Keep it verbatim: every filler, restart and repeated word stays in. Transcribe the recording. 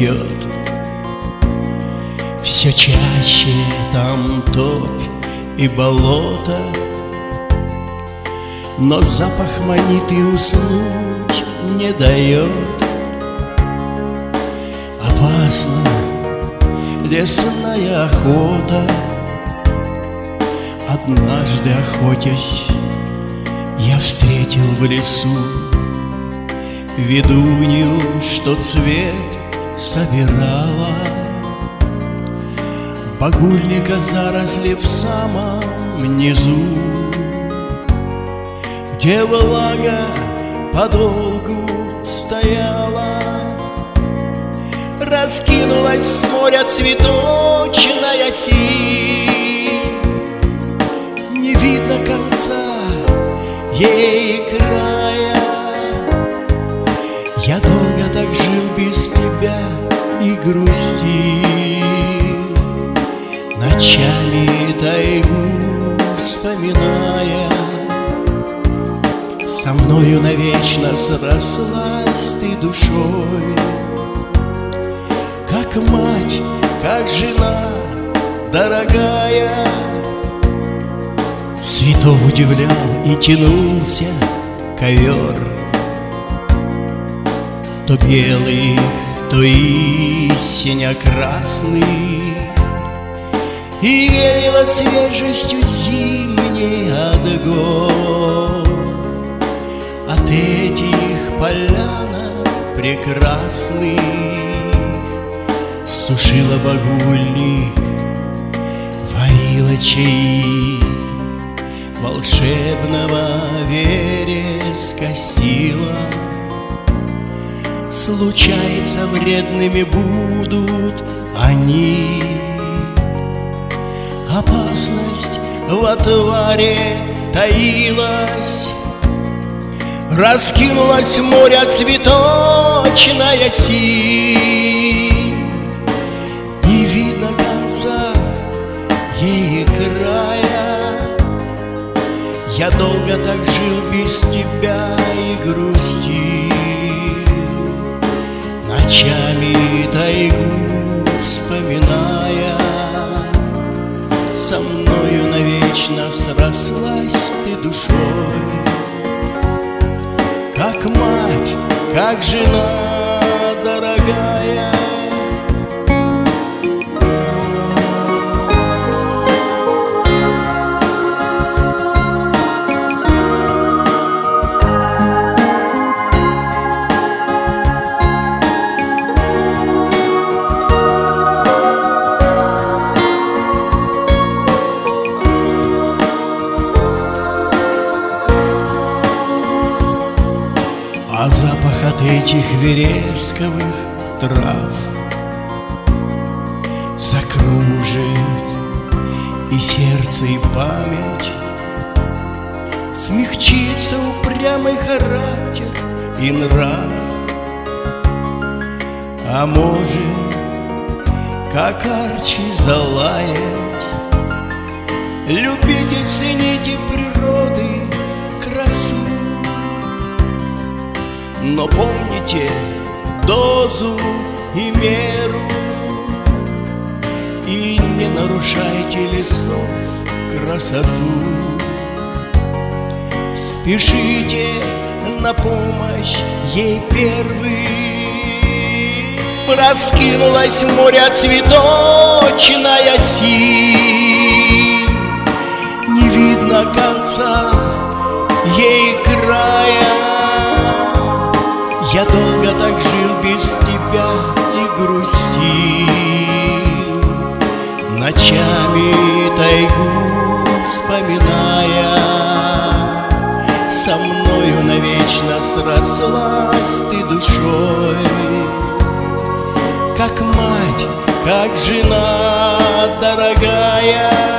идет. Все чаще там топь и болото, но запах манит и уснуть не дает. Опасна лесная охота. Однажды, охотясь, я встретил в лесу ведунью, что цвет собирала. Багульника заросли в самом низу, где влага подолгу стояла. Раскинулась с моря цветочная синь, не видно конца ей края. Я долго так жил без тебя и грустил, ночами тайгу вспоминая. Со мною навечно срослась ты душой, как мать, как жена дорогая. Цветов удивлял и тянулся ковер, то белых, то и сине-красных, и веяло свежестью зимней от гор. От этих полянок прекрасных сушила багульник, варила чаи, волшебного вереска сила. Случается, вредными будут они. Опасность в отваре таилась, раскинулась в море цветочная синь. Не видно конца ей края. Я долго так жил без тебя и грустил, ночами тайгу вспоминая. Со мною навечно срослась ты душой, как мать, как жена дорогая. А запах от этих вересковых трав закружит и сердце, и память. Смягчится упрямый характер и нрав. А может, как Арчи залаять, любите, цените природы красу. Но помните дозу и меру, и не нарушайте лесов красоту. Спешите на помощь ей первым. Раскинулась в море цветочная синь, не видно конца ей края. Я долго так жил без тебя и грустил, ночами тайгу вспоминая. Со мною навечно срослась ты душой, как мать, как жена дорогая.